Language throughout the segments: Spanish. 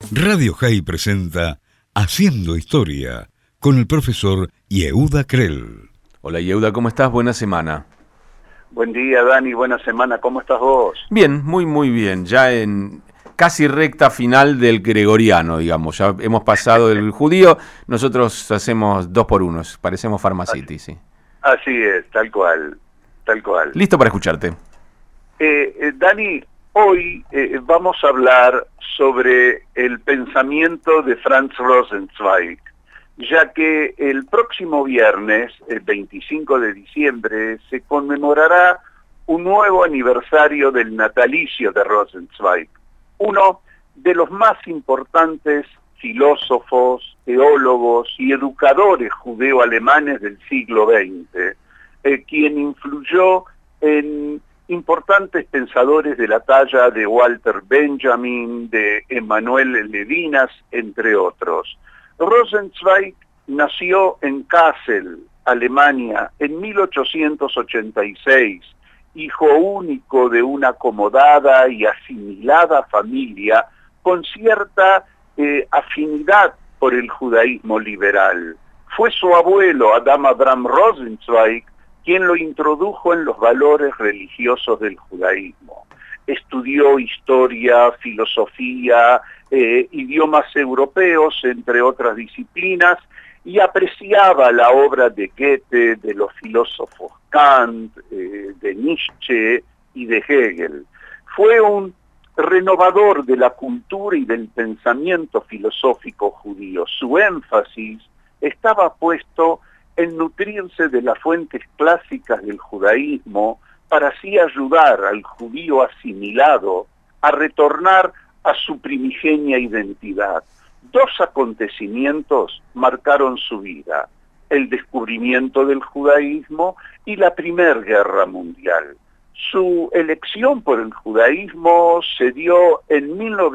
Radio High presenta Haciendo Historia con el profesor Yehuda Krell. Hola Yehuda, ¿cómo estás? Buena semana. Buen día, Dani, buena semana. ¿Cómo estás vos? Bien, muy bien. Ya en casi recta final del gregoriano, digamos. Ya hemos pasado del judío. Nosotros hacemos 2 por 1. Parecemos Pharmacity, sí. Así es, tal cual. Listo para escucharte. Dani, hoy vamos a hablar sobre el pensamiento de Franz Rosenzweig, ya que el próximo viernes, el 25 de diciembre, se conmemorará un nuevo aniversario del natalicio de Rosenzweig, uno de los más importantes filósofos, teólogos y educadores judeo-alemanes del siglo XX, quien influyó en importantes pensadores de la talla de Walter Benjamin, de Emanuel Levinas, entre otros. Rosenzweig nació en Kassel, Alemania, en 1886, hijo único de una acomodada y asimilada familia con cierta afinidad por el judaísmo liberal. Fue su abuelo, Adam Abraham Rosenzweig, quien lo introdujo en los valores religiosos del judaísmo. Estudió historia, filosofía, idiomas europeos, entre otras disciplinas, y apreciaba la obra de Goethe, de los filósofos Kant, de Nietzsche y de Hegel. Fue un renovador de la cultura y del pensamiento filosófico judío. Su énfasis estaba puesto en nutrirse de las fuentes clásicas del judaísmo para así ayudar al judío asimilado a retornar a su primigenia identidad. 2 acontecimientos marcaron su vida: el descubrimiento del judaísmo y la Primera Guerra Mundial. Su elección por el judaísmo se dio en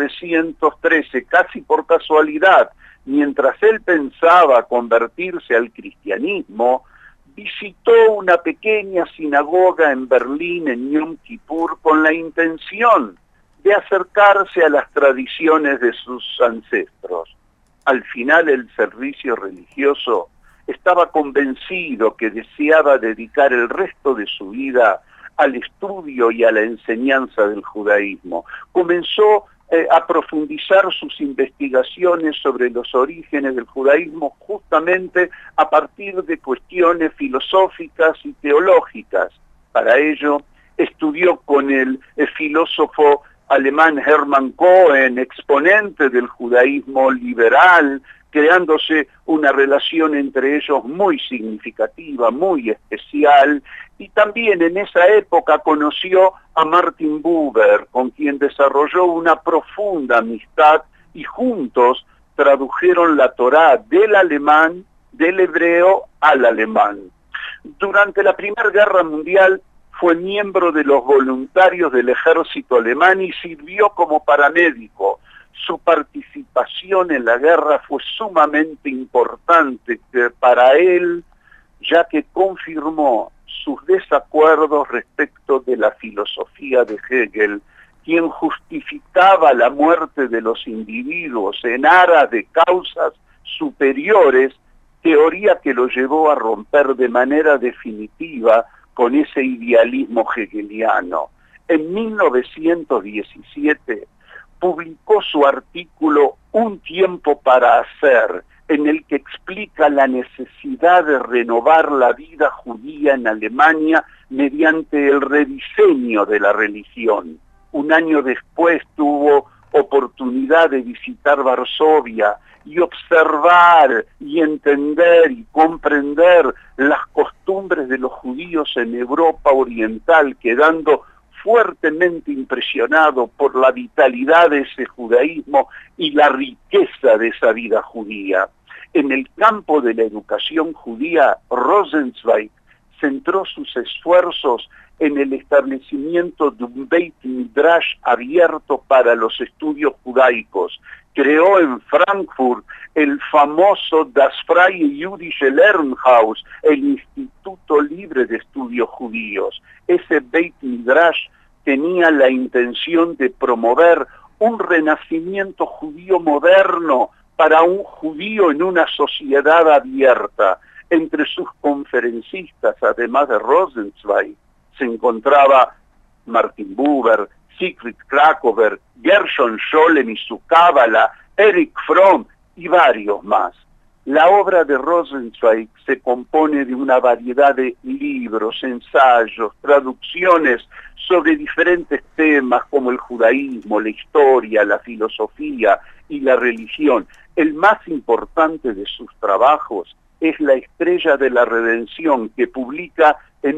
1913, casi por casualidad. Mientras él pensaba convertirse al cristianismo, visitó una pequeña sinagoga en Berlín en Yom Kippur con la intención de acercarse a las tradiciones de sus ancestros. Al final el servicio religioso estaba convencido que deseaba dedicar el resto de su vida al estudio y a la enseñanza del judaísmo. Comenzó a profundizar sus investigaciones sobre los orígenes del judaísmo justamente a partir de cuestiones filosóficas y teológicas. Para ello, estudió con el filósofo alemán Hermann Cohen, exponente del judaísmo liberal, creándose una relación entre ellos muy significativa, muy especial, y también en esa época conoció a Martin Buber, con quien desarrolló una profunda amistad y juntos tradujeron la Torá del alemán, del hebreo al alemán. Durante la Primera Guerra Mundial fue miembro de los voluntarios del ejército alemán y sirvió como paramédico. Su participación en la guerra fue sumamente importante para él, ya que confirmó sus desacuerdos respecto de la filosofía de Hegel, quien justificaba la muerte de los individuos en aras de causas superiores, teoría que lo llevó a romper de manera definitiva con ese idealismo hegeliano. En 1917 publicó su artículo Un tiempo para hacer, en el que explica la necesidad de renovar la vida judía en Alemania mediante el rediseño de la religión. Un año después tuvo oportunidad de visitar Varsovia y observar y entender y comprender las costumbres de los judíos en Europa Oriental, quedando fuertemente impresionado por la vitalidad de ese judaísmo y la riqueza de esa vida judía. En el campo de la educación judía, Rosenzweig centró sus esfuerzos en el establecimiento de un Beit Midrash abierto para los estudios judaicos. Creó en Frankfurt el famoso Das Freie Jüdische Lernhaus, el Instituto Libre de Estudios Judíos. Ese Beit Midrash tenía la intención de promover un renacimiento judío moderno para un judío en una sociedad abierta. Entre sus conferencistas, además de Rosenzweig, se encontraba Martin Buber, Siegfried Kracauer, Gershon Scholem y su cábala, Erich Fromm y varios más. La obra de Rosenzweig se compone de una variedad de libros, ensayos, traducciones sobre diferentes temas como el judaísmo, la historia, la filosofía y la religión. El más importante de sus trabajos es La Estrella de la Redención, que publica en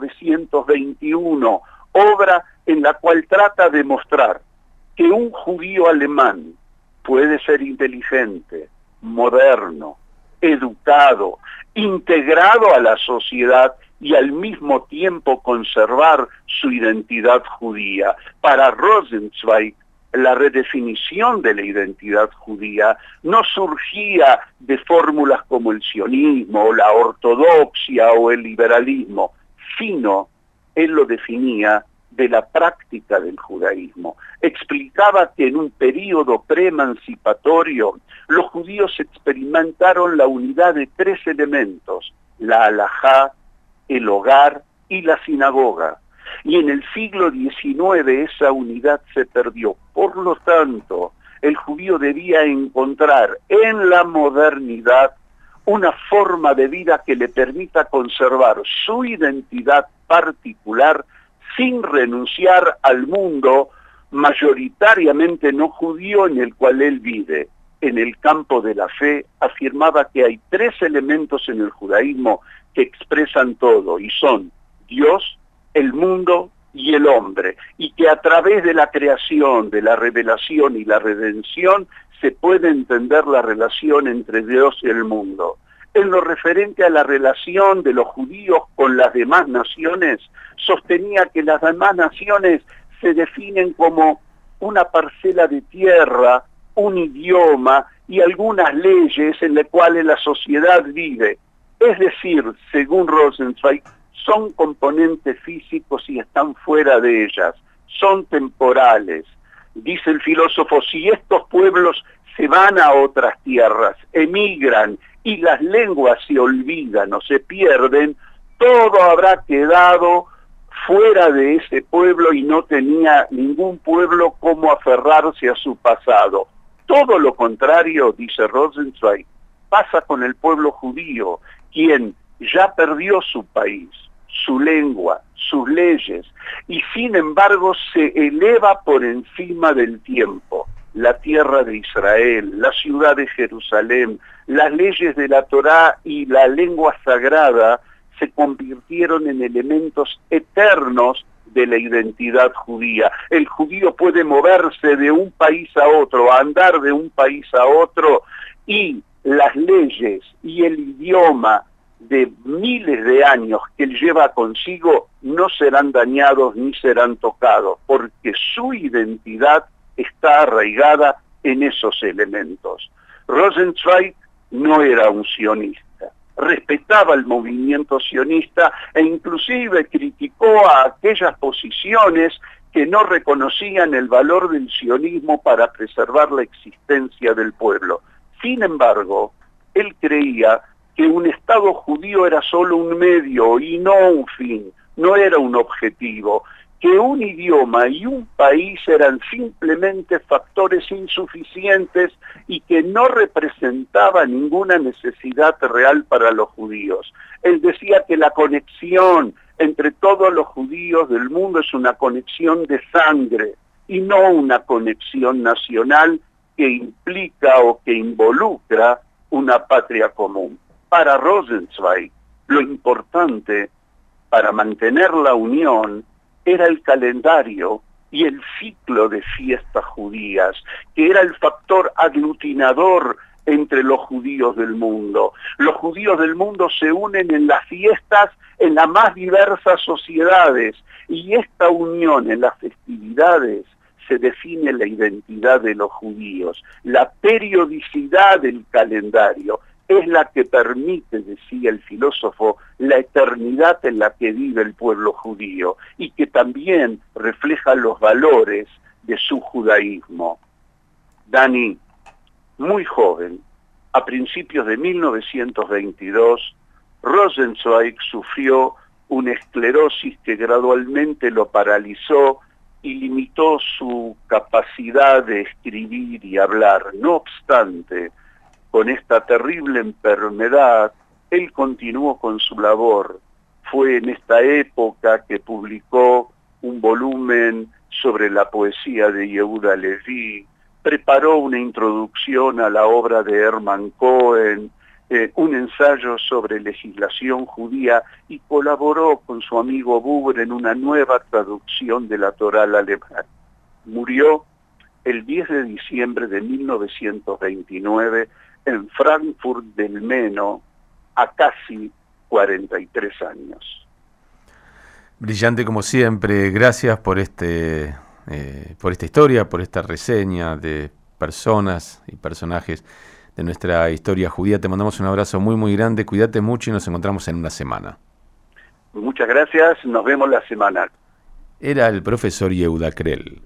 1921, obra en la cual trata de mostrar que un judío alemán puede ser inteligente, moderno, educado, integrado a la sociedad y al mismo tiempo conservar su identidad judía. Para Rosenzweig, la redefinición de la identidad judía no surgía de fórmulas como el sionismo, o la ortodoxia o el liberalismo, sino él lo definía de la práctica del judaísmo. Explicaba que en un período preemancipatorio los judíos experimentaron la unidad de tres elementos: la halajá, el hogar y la sinagoga. Y en el siglo XIX esa unidad se perdió. Por lo tanto, el judío debía encontrar en la modernidad una forma de vida que le permita conservar su identidad particular sin renunciar al mundo mayoritariamente no judío en el cual él vive. En el campo de la fe afirmaba que hay tres elementos en el judaísmo que expresan todo, y son Dios, el mundo y el hombre, y que a través de la creación, de la revelación y la redención se puede entender la relación entre Dios y el mundo. En lo referente a la relación de los judíos con las demás naciones, sostenía que las demás naciones se definen como una parcela de tierra, un idioma y algunas leyes en las cuales la sociedad vive. Es decir, según Rosenzweig, son componentes físicos y están fuera de ellas, son temporales. Dice el filósofo, si estos pueblos se van a otras tierras, emigran y las lenguas se olvidan o se pierden, todo habrá quedado fuera de ese pueblo y no tenía ningún pueblo cómo aferrarse a su pasado. Todo lo contrario, dice Rosenzweig, pasa con el pueblo judío, quien ya perdió su país, su lengua, sus leyes, y sin embargo se eleva por encima del tiempo. La tierra de Israel, la ciudad de Jerusalén, las leyes de la Torá y la lengua sagrada se convirtieron en elementos eternos de la identidad judía. El judío puede moverse de un país a otro, andar de un país a otro, y las leyes y el idioma de miles de años que él lleva consigo no serán dañados ni serán tocados, porque su identidad está arraigada en esos elementos. Rosenzweig no era un sionista, respetaba el movimiento sionista e inclusive criticó a aquellas posiciones que no reconocían el valor del sionismo para preservar la existencia del pueblo. Sin embargo, él creía que un Estado judío era solo un medio y no un fin, no era un objetivo, que un idioma y un país eran simplemente factores insuficientes y que no representaba ninguna necesidad real para los judíos. Él decía que la conexión entre todos los judíos del mundo es una conexión de sangre y no una conexión nacional que implica o que involucra una patria común. Para Rosenzweig, lo importante para mantener la unión era el calendario y el ciclo de fiestas judías, que era el factor aglutinador entre los judíos del mundo. Los judíos del mundo se unen en las fiestas en las más diversas sociedades, y esta unión en las festividades se define la identidad de los judíos. La periodicidad del calendario es la que permite, decía el filósofo, la eternidad en la que vive el pueblo judío, y que también refleja los valores de su judaísmo. Dani, muy joven, a principios de 1922, Rosenzweig sufrió una esclerosis que gradualmente lo paralizó y limitó su capacidad de escribir y hablar. No obstante, con esta terrible enfermedad, él continuó con su labor. Fue en esta época que publicó un volumen sobre la poesía de Yehuda Leví, preparó una introducción a la obra de Hermann Cohen, un ensayo sobre legislación judía y colaboró con su amigo Buber en una nueva traducción de la Torá al alemán. Murió el 10 de diciembre de 1929 en Frankfurt del Meno, a casi 43 años. Brillante como siempre. Gracias por esta historia, por esta reseña de personas y personajes de nuestra historia judía. Te mandamos un abrazo muy, muy grande. Cuídate mucho y nos encontramos en una semana. Muchas gracias. Nos vemos la semana. Era el profesor Yehuda Krell.